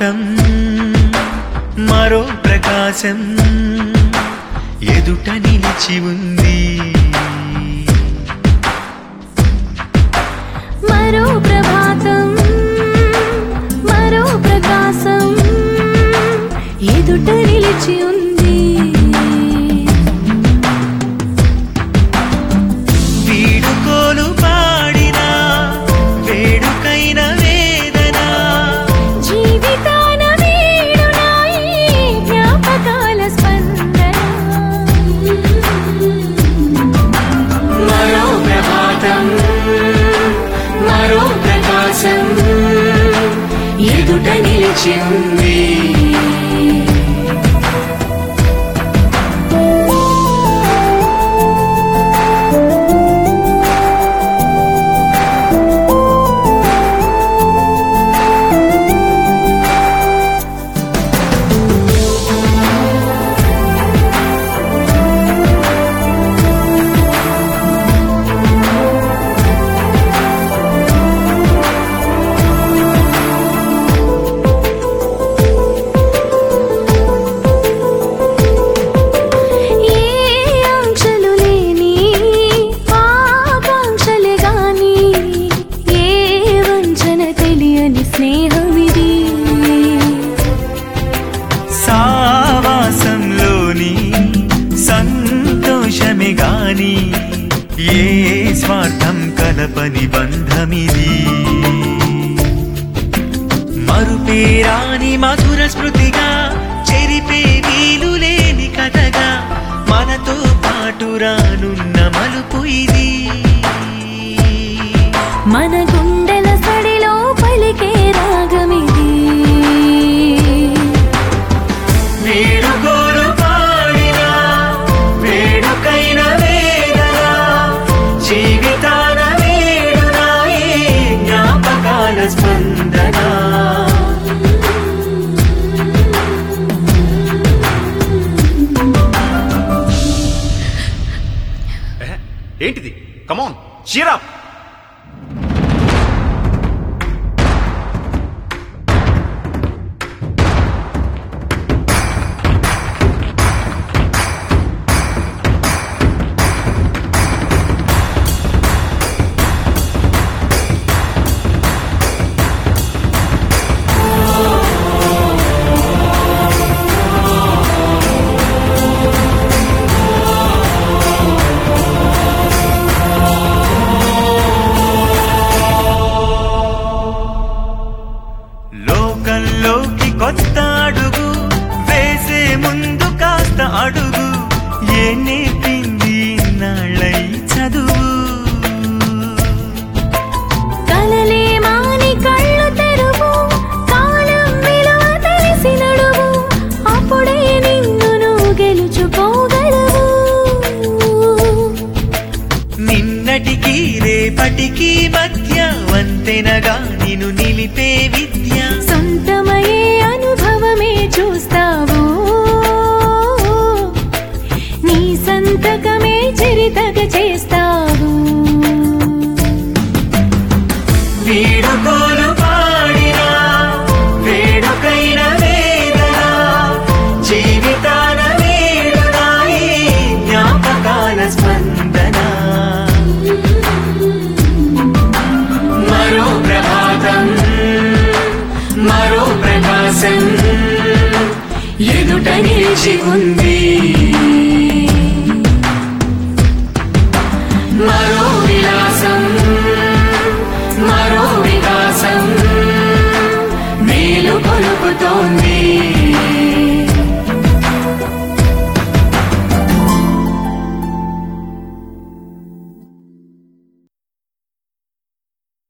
ప్రభాతం మరో ప్రకాశం ఎదుట నిలిచి ఉంది మరో ప్రభాతం మరో ప్రకాశం ఎదుట నిలిచి ఉంది వీడుకోలు పాడిన వేడుకైన వేదన జీవితాన వీడునాయి జ్ఞాపకాల స్పందన మరో ప్రభాతం మరో ప్రకాశం ఎదుట నిలిచి ఉంది సావాసంలోని సంతోషమే గాని ఏ స్వార్థం కలపని బంధమిది మరుపేరాని మధుర స్మృతిగా చెరిపే వీలు లేని కథగా మనతో పాటు రానున్న మలుపు ఇది మన గుండెల సడిలో పలికే రాగమిది వేడుకోలు పాడిన వేడుకైన వేదన జీవితాన వేడునాయి జ్ఞాపకాల స్పందన ఏంటిది కమాన్ చీర్ అప్ లోకంలోకి కొత్త అడుగు వేసే ముందు కాస్త అడుగు ఏ నేర్పింది నాళ్ళై చదువు కలలే మాని కళ్ళు తెరువు కాలం విలువ తెలిసి నడువు అప్పుడే నిన్ను నువ్వు గెలుచుకోగలవు నిన్నటికి రేపటికి మధ్య వంతెనగా నిన్ను నిలిపే విద్య సొంతమయ్యే అనుభవమే చూస్తావు నీ సంతకమే చరితగా చేస్తావు వీడుకోలు పాడిన వేడుకైన వేదన జీవితాన వేడునాయి జ్ఞాపకాల స్పందన మరో ప్రభాతం మరో ప్రకాశం ఎదుట నిలిచి ఉంది